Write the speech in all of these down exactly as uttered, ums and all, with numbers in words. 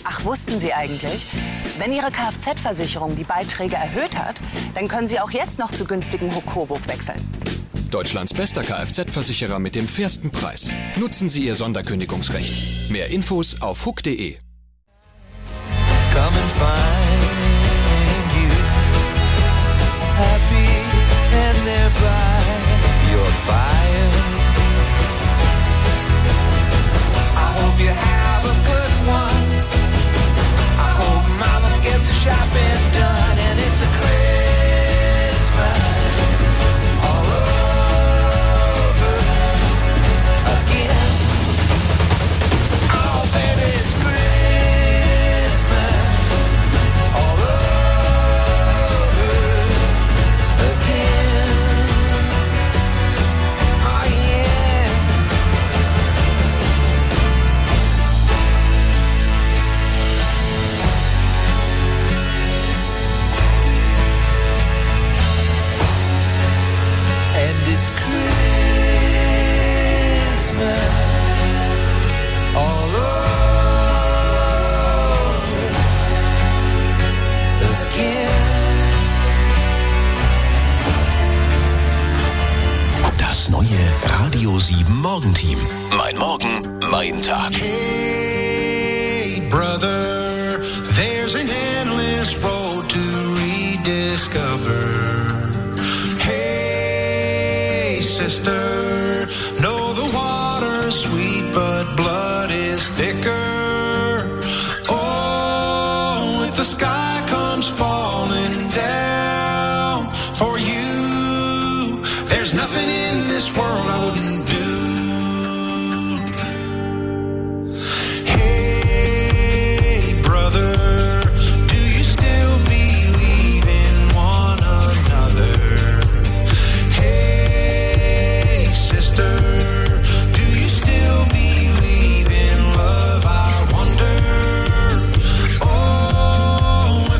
Ach, wussten Sie eigentlich? Wenn Ihre Kfz-Versicherung die Beiträge erhöht hat, dann können Sie auch jetzt noch zu günstigem Hochcoburg wechseln. Deutschlands bester Kfz-Versicherer mit dem fairsten Preis. Nutzen Sie Ihr Sonderkündigungsrecht. Mehr Infos auf huck punkt de. Come and find you happy and thereby your fire. I hope you have a good one. I hope mama gets the shopping done and it's a Christmas all over again. Oh baby, it's Christmas. Das neue Radio sieben Morgenteam. Mein Morgen, mein Tag. Hey, brother, there's an endless road to rediscover. Hey, sister, know the water's sweet, but blood is thicker. Oh, if the sky comes falling down for you, there's nothing in this world I wouldn't do. Hey, brother, do you still believe in one another? Hey, sister, do you still believe in love? I wonder. Oh,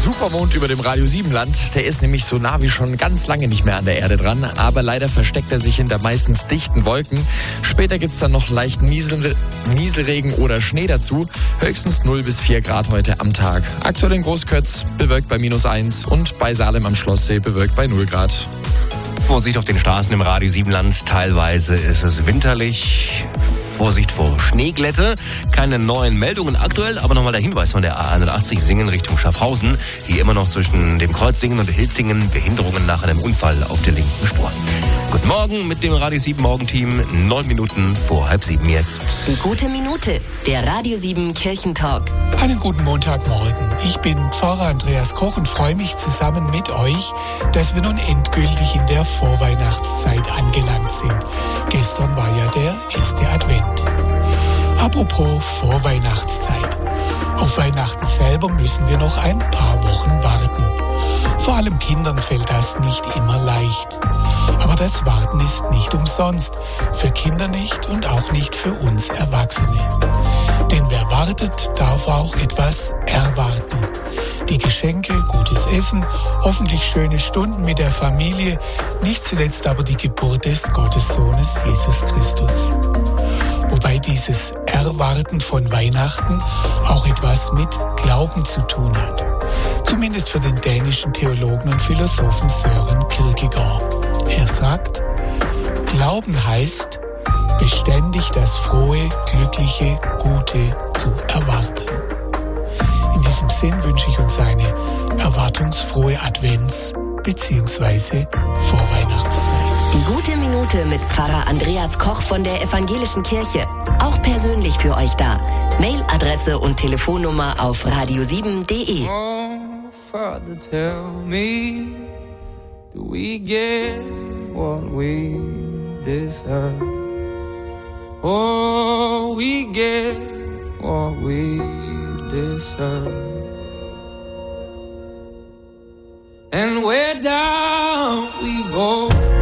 Supermond über dem Radio sieben Land. Der ist nämlich so nah wie schon ganz lange nicht mehr an der Erde dran. Aber leider versteckt er sich hinter meistens dichten Wolken. Später gibt's dann noch leichten Niesel- Nieselregen oder Schnee dazu. Höchstens null bis vier Grad heute am Tag. Aktuell in Großkötz bewölkt bei minus eins und bei Salem am Schlosssee bewölkt bei null Grad. Vorsicht auf den Straßen im Radio sieben Land. Teilweise ist es winterlich. Vorsicht vor Schneeglätte. Keine neuen Meldungen aktuell, aber nochmal der Hinweis von der A einundachtzig Singen Richtung Schaffhausen. Hier immer noch zwischen dem Kreuz Singen und Hilzingen Behinderungen nach einem Unfall auf der linken Spur. Guten Morgen mit dem Radio sieben Morgenteam. Neun Minuten vor halb sieben jetzt. Die gute Minute, der Radio sieben Kirchentalk. Einen guten Montagmorgen. Ich bin Pfarrer Andreas Koch und freue mich zusammen mit euch, dass wir nun endgültig in der Vorweihnachtszeit angelangt sind. Gestern war ja der erste Advent. Apropos Vorweihnachtszeit. Auf Weihnachten selber müssen wir noch ein paar Wochen warten. Vor allem Kindern fällt das nicht immer leicht. Aber das Warten ist nicht umsonst. Für Kinder nicht und auch nicht für uns Erwachsene. Denn wer wartet, darf auch etwas erwarten. Die Geschenke, gutes Essen, hoffentlich schöne Stunden mit der Familie, nicht zuletzt aber die Geburt des Gottessohnes Jesus Christus. Wobei dieses Erwarten von Weihnachten auch etwas mit Glauben zu tun hat. Zumindest für den dänischen Theologen und Philosophen Søren Kierkegaard. Er sagt, Glauben heißt, beständig das Frohe, Glückliche, Gute zu erwarten. In diesem Sinn wünsche ich uns eine erwartungsfrohe Advents- bzw. Vorweihnachtszeit. Die gute Minute mit Pfarrer Andreas Koch von der Evangelischen Kirche. Auch persönlich für euch da. Mailadresse und Telefonnummer auf radio sieben punkt de. Oh, Father, tell me, do we get what we deserve? Oh, we get what we deserve. And where down we go.